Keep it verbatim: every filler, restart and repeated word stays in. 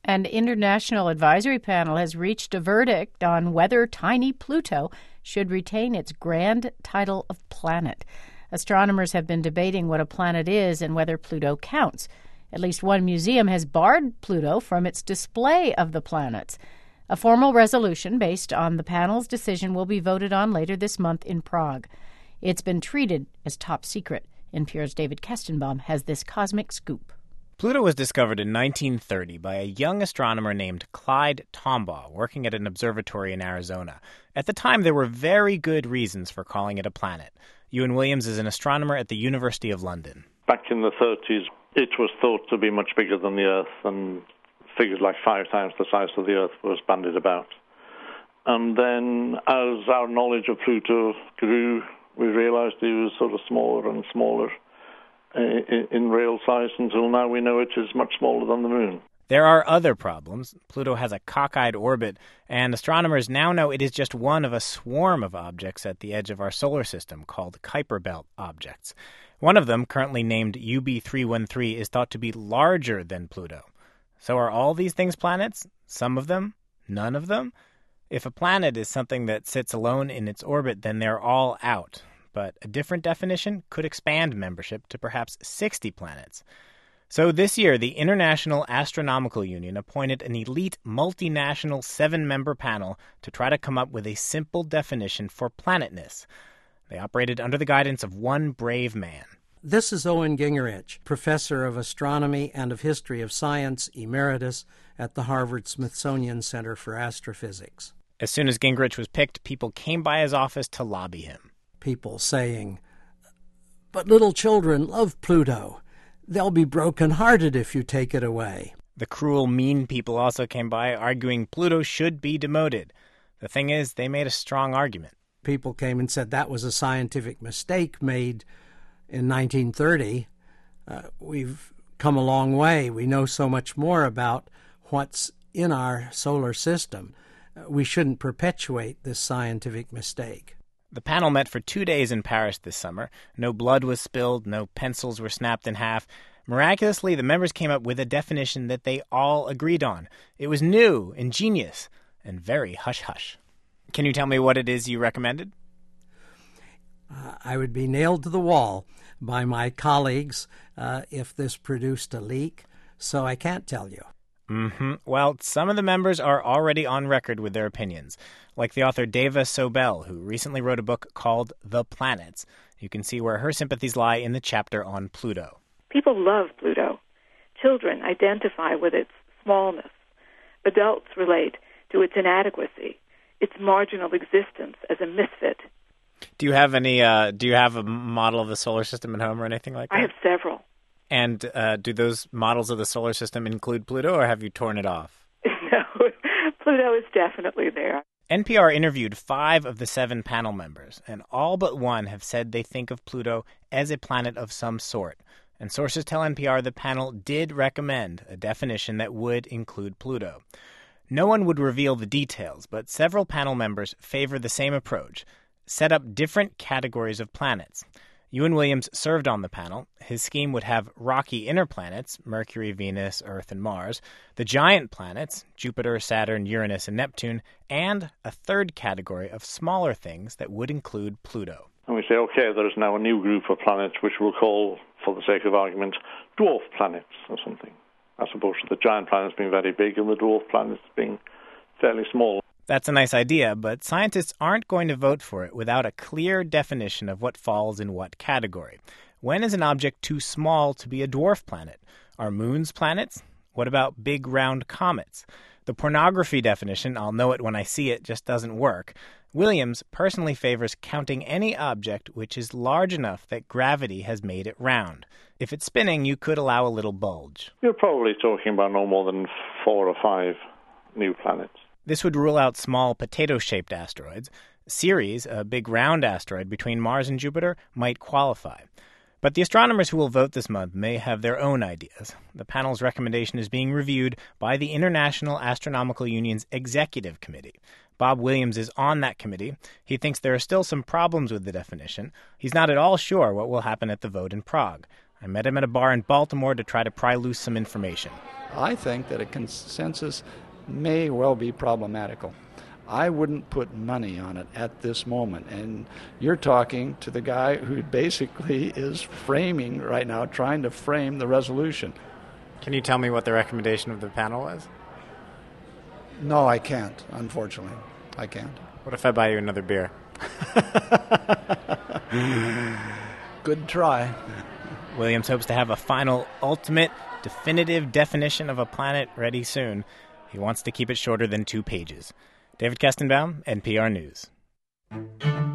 An international advisory panel has reached a verdict on whether tiny Pluto should retain its grand title of planet. Astronomers have been debating what a planet is and whether Pluto counts. At least one museum has barred Pluto from its display of the planets. A formal resolution based on the panel's decision will be voted on later this month in Prague. It's been treated as top secret. N P R's David Kestenbaum has this cosmic scoop. Pluto was discovered in nineteen thirty by a young astronomer named Clyde Tombaugh, working at an observatory in Arizona. At the time, there were very good reasons for calling it a planet. Ewan Williams is an astronomer at the University of London. Back in the thirties, it was thought to be much bigger than the Earth, and figures like five times the size of the Earth was bandied about. And then, as our knowledge of Pluto grew, we realized it was sort of smaller and smaller in, in real size until now we know it is much smaller than the Moon. There are other problems. Pluto has a cockeyed orbit, and astronomers now know it is just one of a swarm of objects at the edge of our solar system called Kuiper Belt objects. One of them, currently named U B three one three, is thought to be larger than Pluto. So are all these things planets? Some of them? None of them? If a planet is something that sits alone in its orbit, then they're all out. But a different definition could expand membership to perhaps sixty planets. So this year, the International Astronomical Union appointed an elite multinational seven-member panel to try to come up with a simple definition for planetness. They operated under the guidance of one brave man. This is Owen Gingerich, professor of astronomy and of history of science, emeritus at the Harvard-Smithsonian Center for Astrophysics. As soon as Gingerich was picked, people came by his office to lobby him. People saying, "But little children love Pluto. They'll be broken-hearted if you take it away." The cruel, mean people also came by, arguing Pluto should be demoted. The thing is, they made a strong argument. People came and said that was a scientific mistake made in nineteen thirty. Uh, we've come a long way. We know so much more about what's in our solar system. Uh, we shouldn't perpetuate this scientific mistake. The panel met for two days in Paris this summer. No blood was spilled, no pencils were snapped in half. Miraculously, the members came up with a definition that they all agreed on. It was new, ingenious, and very hush-hush. Can you tell me what it is you recommended? Uh, I would be nailed to the wall by my colleagues uh, if this produced a leak, so I can't tell you. Mm-hmm. Well, some of the members are already on record with their opinions, like the author Deva Sobel, who recently wrote a book called The Planets. You can see where her sympathies lie in the chapter on Pluto. People love Pluto. Children identify with its smallness. Adults relate to its inadequacy, its marginal existence as a misfit. Do you have any, uh, do you have a model of the solar system at home or anything like that? I have several. And uh, do those models of the solar system include Pluto, or have you torn it off? No, Pluto is definitely there. N P R interviewed five of the seven panel members, and all but one have said they think of Pluto as a planet of some sort. And sources tell N P R the panel did recommend a definition that would include Pluto. No one would reveal the details, but several panel members favor the same approach, set up different categories of planets. Ewan Williams served on the panel. His scheme would have rocky inner planets, Mercury, Venus, Earth, and Mars, the giant planets, Jupiter, Saturn, Uranus, and Neptune, and a third category of smaller things that would include Pluto. And we say, okay, there's now a new group of planets which we'll call, for the sake of argument, dwarf planets or something, as opposed to the giant planets being very big and the dwarf planets being fairly small. That's a nice idea, but scientists aren't going to vote for it without a clear definition of what falls in what category. When is an object too small to be a dwarf planet? Are moons planets? What about big round comets? The pornography definition, I'll know it when I see it, just doesn't work. Williams personally favors counting any object which is large enough that gravity has made it round. If it's spinning, you could allow a little bulge. You're probably talking about no more than four or five new planets. This would rule out small potato-shaped asteroids. Ceres, a big round asteroid between Mars and Jupiter, might qualify. But the astronomers who will vote this month may have their own ideas. The panel's recommendation is being reviewed by the International Astronomical Union's Executive Committee. Bob Williams is on that committee. He thinks there are still some problems with the definition. He's not at all sure what will happen at the vote in Prague. I met him at a bar in Baltimore to try to pry loose some information. I think that a consensus may well be problematical. I wouldn't put money on it at this moment. And you're talking to the guy who basically is framing right now, trying to frame the resolution. Can you tell me what the recommendation of the panel was? No, I can't, unfortunately. I can't. What if I buy you another beer? Good try. Williams hopes to have a final, ultimate, definitive definition of a planet ready soon. He wants to keep it shorter than two pages. David Kestenbaum, N P R News.